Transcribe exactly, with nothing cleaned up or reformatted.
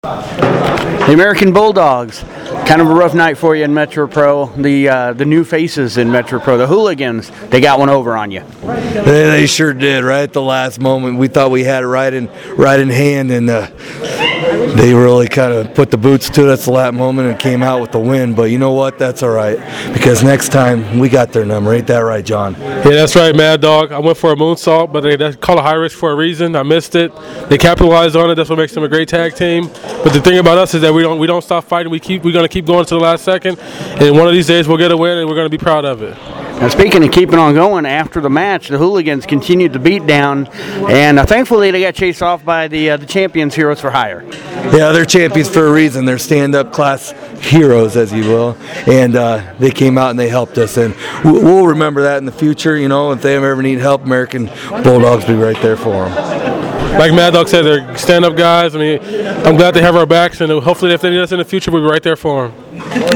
The American Bulldogs, kind of a rough night for you in Metro Pro. The uh, the new faces in Metro Pro, the Hooligans, they got one over on you. They, they sure did. Right at the last moment, we thought we had it right in right in hand, and uh, they really kind of put the boots to us at that moment and came out with the win. But you know what? That's all right, because next time we got their number. Ain't that right, John? Yeah, that's right, Mad Dog. I went for a moonsault, but they, they call it high risk for a reason. I missed it. They capitalized on it. That's what makes them a great tag team. But the thing about us is that we don't we don't stop fighting. We keep we're gonna keep going to the last second, and one of these days we'll get a win, and we're gonna be proud of it. Now, speaking of keeping on going, after the match, the Hooligans continued to beat down, and uh, thankfully they got chased off by the uh, the champions, Heroes for Hire. Yeah, they're champions for a reason. They're stand-up class heroes, as you will, and uh, they came out and they helped us, and we'll remember that in the future. You know, if they ever need help, American Bulldogs will be right there for them. Like Mad Dog said, they're stand-up guys. I mean, I'm glad they have our backs, and hopefully if they need us in the future, we'll be right there for them.